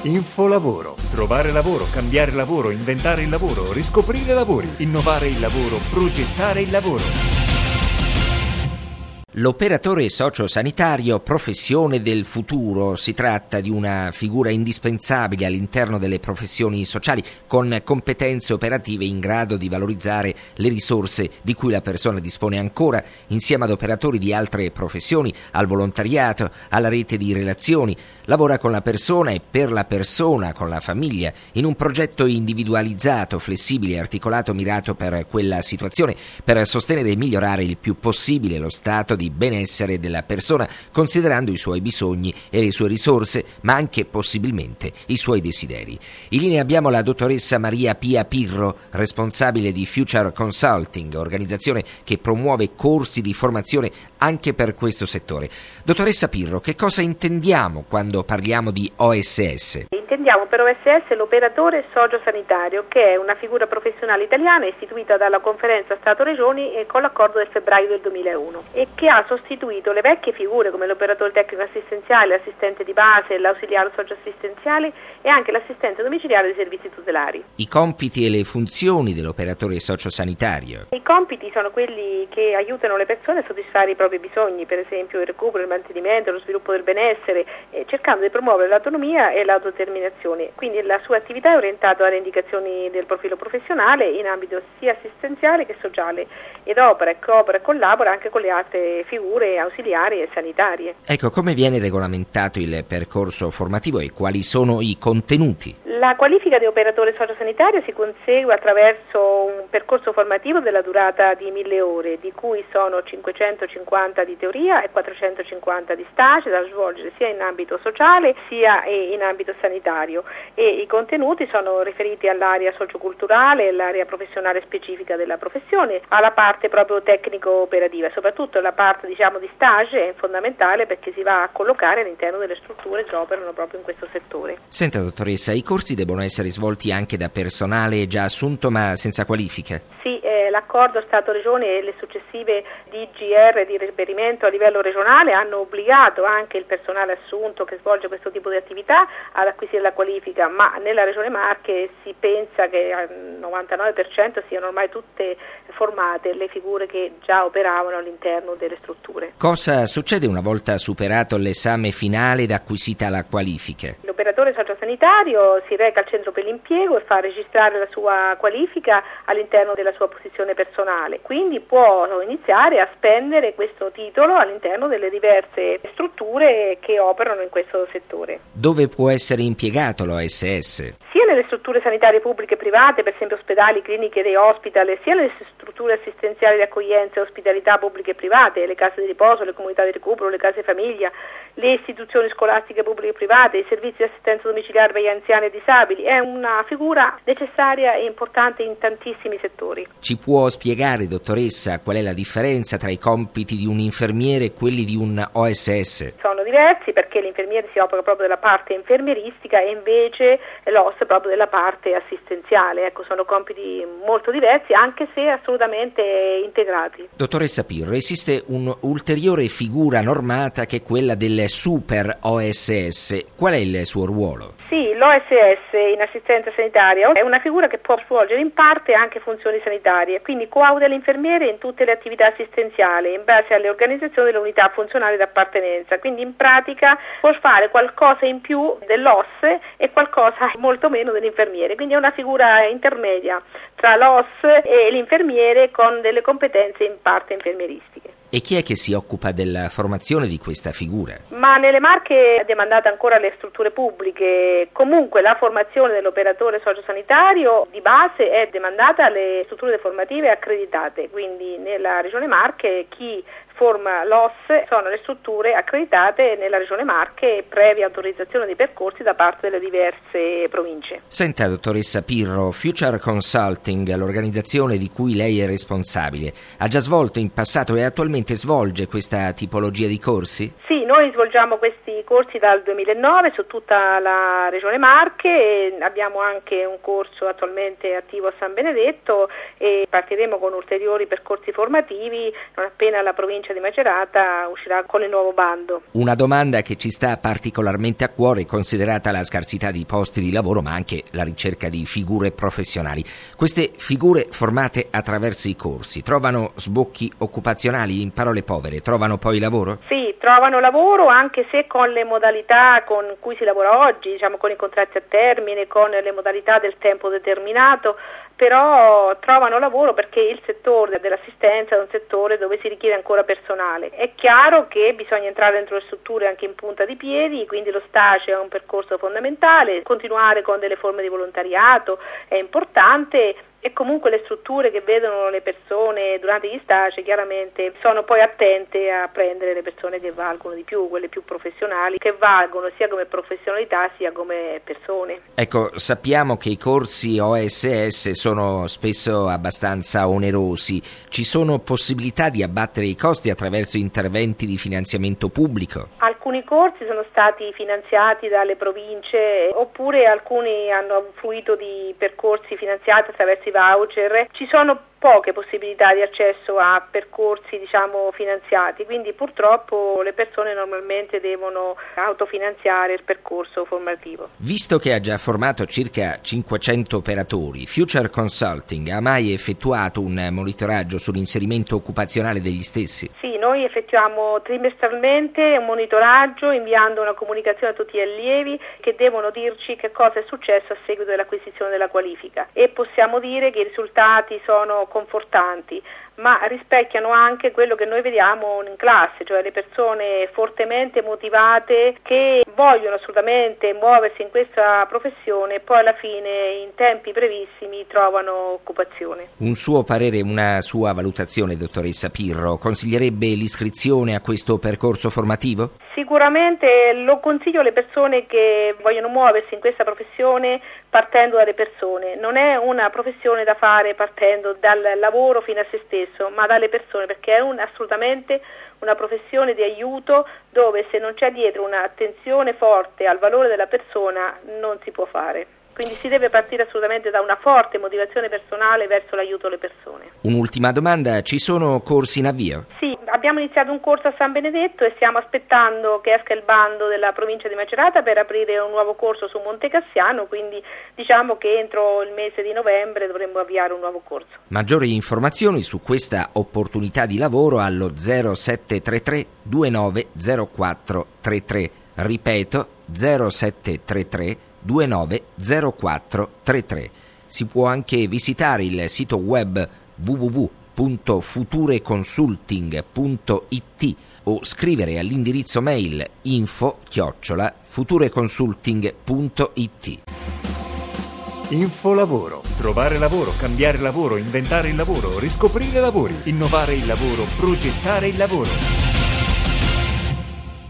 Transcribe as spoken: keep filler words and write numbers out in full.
Infolavoro. Trovare lavoro, cambiare lavoro, inventare il lavoro, riscoprire lavori, innovare il lavoro, progettare il lavoro. L'operatore sociosanitario, professione del futuro. Si tratta di una figura indispensabile all'interno delle professioni sociali, con competenze operative in grado di valorizzare le risorse di cui la persona dispone ancora, insieme ad operatori di altre professioni, al volontariato, alla rete di relazioni. Lavora con la persona e per la persona, con la famiglia, in un progetto individualizzato, flessibile e articolato, mirato per quella situazione, per sostenere e migliorare il più possibile lo stato di benessere della persona, considerando i suoi bisogni e le sue risorse, ma anche possibilmente i suoi desideri. In linea abbiamo la dottoressa Maria Pia Pirro, responsabile di Future Consulting, organizzazione che promuove corsi di formazione anche per questo settore. Dottoressa Pirro, che cosa intendiamo quando parliamo di O S S? Intendiamo per O S S l'operatore sociosanitario, che è una figura professionale italiana istituita dalla Conferenza Stato-Regioni e con l'accordo del febbraio del duemilauno e che ha sostituito le vecchie figure come l'operatore tecnico assistenziale, l'assistente di base, l'ausiliare socioassistenziale e anche l'assistente domiciliare dei servizi tutelari. I compiti e le funzioni dell'operatore sociosanitario. I compiti sono quelli che aiutano le persone a soddisfare i propri bisogni, per esempio il recupero, il mantenimento, lo sviluppo del benessere, eh, cercando di promuovere l'autonomia e l'autodeterminazione. Quindi la sua attività è orientata alle indicazioni del profilo professionale in ambito sia assistenziale che sociale ed opera e coopera e collabora anche con le altre figure ausiliari e sanitarie. Ecco, come viene regolamentato il percorso formativo e quali sono i contenuti? La qualifica di operatore sociosanitario si consegue attraverso un percorso formativo della durata di mille ore, di cui sono cinquecentocinquanta di teoria e quattrocentocinquanta di stage da svolgere sia in ambito sociale sia in ambito sanitario, e i contenuti sono riferiti all'area socioculturale, all'area professionale specifica della professione, alla parte proprio tecnico-operativa, soprattutto la parte diciamo di stage è fondamentale perché si va a collocare all'interno delle strutture che operano proprio in questo settore. Senta dottoressa, i corsi devono essere svolti anche da personale già assunto ma senza qualifiche? Sì, eh, l'accordo Stato-Regione e le successive D G R di reperimento a livello regionale hanno obbligato anche il personale assunto che svolge questo tipo di attività ad acquisire la qualifica, ma nella Regione Marche si pensa che al novantanove per cento siano ormai tutte formate le figure che già operavano all'interno delle strutture. Cosa succede una volta superato l'esame finale ed acquisita la qualifica? L'operatore sociosanitario si reca al centro per l'impiego e fa registrare la sua qualifica all'interno della sua posizione personale, quindi può iniziare a spendere questo titolo all'interno delle diverse strutture che operano in questo settore. Dove può essere impiegato l'O S S? Sia nelle strutture sanitarie pubbliche e private, per esempio ospedali, cliniche e hospital, sia nelle strutture assistenziali di accoglienza e ospitalità pubbliche e private, le case di riposo, le comunità di recupero, le case famiglia, le istituzioni scolastiche pubbliche e private, i servizi di assistenza domiciliare per gli anziani e disabili. È una figura necessaria e importante in tantissimi settori. Ci può spiegare, dottoressa, qual è la differenza tra i compiti di un infermiere e quelli di un O S S? Sono diversi perché l'infermiere si occupa proprio della parte infermieristica e invece l'O S proprio della parte assistenziale. Ecco, sono compiti molto diversi anche se assolutamente integrati. Dottoressa Pirro, esiste un'ulteriore figura normata che è quella del super O S S. Qual è il suo ruolo? Sì, l'O S S in assistenza sanitaria è una figura che può svolgere in parte anche funzioni sanitarie, quindi coauda l'infermiere in tutte le attività assistenziali in base alle organizzazioni delle unità funzionali d'appartenenza, quindi in pratica può fare qualcosa in più dell'O S e qualcosa molto meno dell'infermiere, quindi è una figura intermedia tra l'O S e l'infermiere con delle competenze in parte infermieristiche. E chi è che si occupa della formazione di questa figura? Ma nelle Marche è demandata ancora alle strutture pubbliche. Comunque la formazione dell'operatore sociosanitario di base è demandata alle strutture formative accreditate, quindi nella Regione Marche chi forma l'O S sono le strutture accreditate nella Regione Marche previa autorizzazione dei percorsi da parte delle diverse province. Senta, dottoressa Pirro, Future Consulting, l'organizzazione di cui lei è responsabile, ha già svolto in passato e attualmente svolge questa tipologia di corsi? Sì, noi svolgiamo svolgiamo questi corsi dal duemilanove su tutta la Regione Marche e abbiamo anche un corso attualmente attivo a San Benedetto e partiremo con ulteriori percorsi formativi non appena la provincia di Macerata uscirà con il nuovo bando. Una domanda che ci sta particolarmente a cuore, considerata la scarsità di posti di lavoro ma anche la ricerca di figure professionali. Queste figure formate attraverso i corsi trovano sbocchi occupazionali? In parole povere, trovano poi lavoro? Sì, trovano lavoro anche se con le modalità con cui si lavora oggi, diciamo con i contratti a termine, con le modalità del tempo determinato, però trovano lavoro perché il settore dell'assistenza è un settore dove si richiede ancora personale. È chiaro che bisogna entrare dentro le strutture anche in punta di piedi, quindi lo stage è un percorso fondamentale, continuare con delle forme di volontariato è importante. E comunque le strutture che vedono le persone durante gli stage chiaramente sono poi attente a prendere le persone che valgono di più, quelle più professionali, che valgono sia come professionalità sia come persone. Ecco, sappiamo che i corsi O S S sono spesso abbastanza onerosi. Ci sono possibilità di abbattere i costi attraverso interventi di finanziamento pubblico? Alcuni corsi sono stati finanziati dalle province oppure alcuni hanno fruito di percorsi finanziati attraverso i voucher. Ci sono poche possibilità di accesso a percorsi diciamo finanziati, quindi purtroppo le persone normalmente devono autofinanziare il percorso formativo. Visto che ha già formato circa cinquecento operatori, Future Consulting ha mai effettuato un monitoraggio sull'inserimento occupazionale degli stessi? Sì, noi effettuiamo trimestralmente un monitoraggio inviando una comunicazione a tutti gli allievi che devono dirci che cosa è successo a seguito dell'acquisizione della qualifica e possiamo dire che i risultati sono confortanti, ma rispecchiano anche quello che noi vediamo in classe, cioè le persone fortemente motivate che vogliono assolutamente muoversi in questa professione e poi alla fine in tempi brevissimi trovano occupazione. Un suo parere, una sua valutazione, dottoressa Pirro, consiglierebbe l'iscrizione a questo percorso formativo? Sicuramente lo consiglio alle persone che vogliono muoversi in questa professione partendo dalle persone. Non è una professione da fare partendo dal lavoro fino a se stesso, ma dalle persone, perché è un, assolutamente una professione di aiuto dove se non c'è dietro un'attenzione forte al valore della persona non si può fare. Quindi si deve partire assolutamente da una forte motivazione personale verso l'aiuto alle persone. Un'ultima domanda, ci sono corsi in avvio? Sì, abbiamo iniziato un corso a San Benedetto e stiamo aspettando che esca il bando della provincia di Macerata per aprire un nuovo corso su Monte Cassiano, quindi diciamo che entro il mese di novembre dovremmo avviare un nuovo corso. Maggiori informazioni su questa opportunità di lavoro allo zero sette tre tre due nove zero quattro tre tre, ripeto zero sette tre tre due nove zero quattro tre tre. Si può anche visitare il sito web w w w punto futureconsulting punto i t o scrivere all'indirizzo mail info chiocciola futureconsulting punto i t. Infolavoro. Trovare lavoro, cambiare lavoro, inventare il lavoro, riscoprire lavori, innovare il lavoro, progettare il lavoro.